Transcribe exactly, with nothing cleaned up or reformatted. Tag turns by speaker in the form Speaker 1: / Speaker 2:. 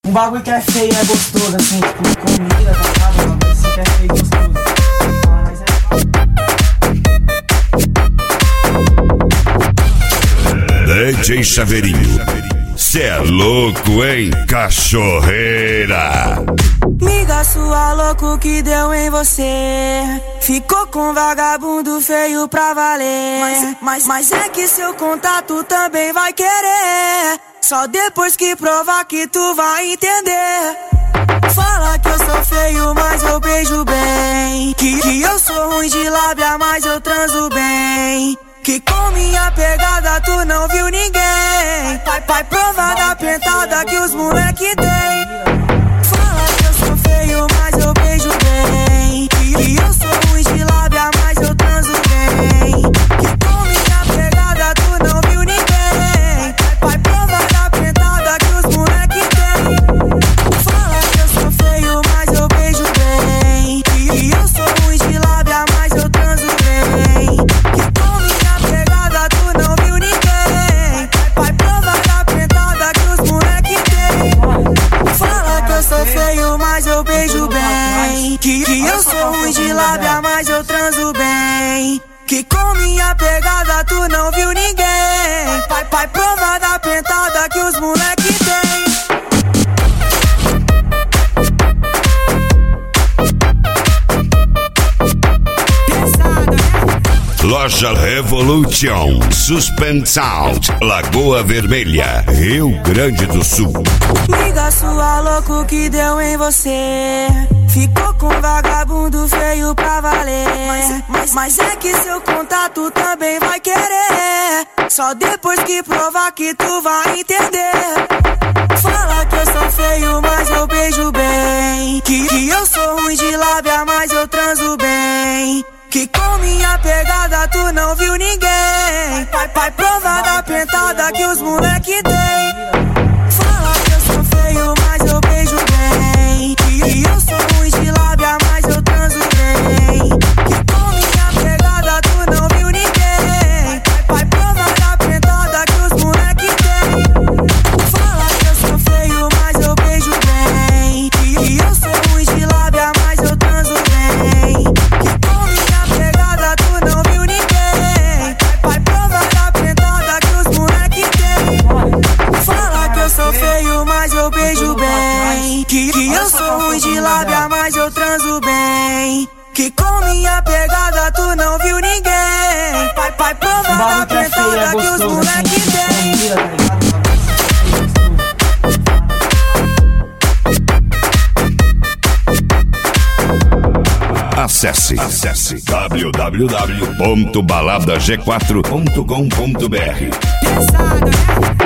Speaker 1: Um bagulho que é feio é gostoso, assim, tipo, comida, tá ligado? Um bagulho assim que é feio e gostoso. Ah, mas
Speaker 2: é... D J Chaveirinho, cê é louco, hein, cachorreira?
Speaker 3: Miga sua louco que deu em você. Ficou com vagabundo feio pra valer. Mas, mas, mas é que seu contato também vai querer. Só depois que provar que tu vai entender. Fala que eu sou feio, mas eu beijo bem. Que, que eu sou ruim de lábia, mas eu transo bem. Que com minha pegada tu não viu ninguém. Vai, vai provar da pentada que os moleque tem. Fala que eu sou feio, mas eu beijo bem. Que, que eu sou ruim de lábia, mas eu transo bem. Que com minha pegada tu não viu ninguém. Vai provar da pentada que os moleque tem. Fala que eu sou feio, mas eu beijo bem. Que, que eu sou ruim de lábia, mas eu transo bem. Que com minha pegada tu não viu ninguém. Vai provar da pentada que os moleque tem. Fala que eu sou feio, mas eu beijo bem. Que, que eu sou ruim de lábia, mas eu transo bem. Que com minha pegada tu não viu ninguém. Vai, vai provar da pentada que os moleque tem.
Speaker 2: Loja Revolution, Suspend Sound, Lagoa Vermelha, Rio Grande do Sul.
Speaker 3: Miga sua louco que deu em você. Ficou com vagabundo feio pra valer. Mas, mas, mas é que seu contato também vai querer. Só depois que provar que tu vai entender. Fala que eu sou feio, mas eu beijo bem. Que, que eu sou ruim de lábia, mas eu transo bem. Que com minha pegada tu não viu ninguém. Vai, vai provar da pentada que os moleque tem. Fala que eu sou feio, mas eu beijo bem. Que, que eu sou ruim de lábia, mas eu transo bem. Que com minha pegada tu não viu ninguém. Vai provar da pentada que os moleque tem. Fala que eu sou feio, mas eu beijo bem. Que, que eu sou ruim de lábia, mas eu transo bem. Que com minha pegada tu não viu ninguém. Vai provar da pentada que os moleque tem. Fala que eu sou feio, mas eu beijo bem. Que, que eu sou ruim de lábia, mas eu transo bem. Que com minha pegada tu não viu ninguém. Vai, vai provar da pentada que os moleque tem.
Speaker 2: Acesse, acesse w w w ponto balada g quatro ponto com ponto b r.
Speaker 3: Pesado, né?